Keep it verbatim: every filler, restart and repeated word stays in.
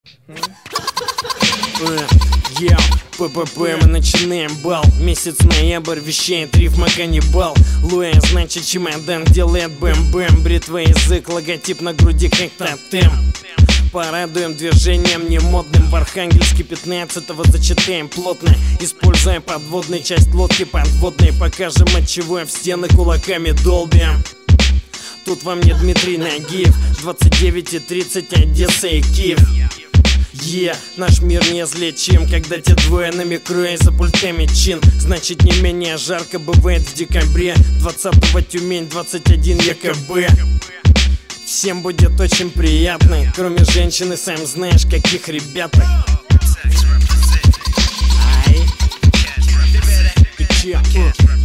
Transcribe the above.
Йоу, ППП, мы начинаем бал. Месяц ноябрь, вещает рифма каннибал. Луя, значит чемодан, делает бэм-бэм. Бритва, язык, логотип на груди как тотем. Порадуем движением немодным. В Архангельске пятнадцатого зачитаем плотно, используя подводную часть лодки подводной. Покажем, отчего в стены кулаками долбим. Тут вам не Дмитрий Нагиев. Двадцать девять и тридцать, Одесса и Киев. Е, yeah, наш мир неизлечим, когда те двое на микро и за пультами чин. Значит, не менее жарко бывает в декабре. Двадцатого Тюмень, двадцать один ЕКБ. Всем будет очень приятно, кроме женщины, сам знаешь, каких ребяток. Ай. И че?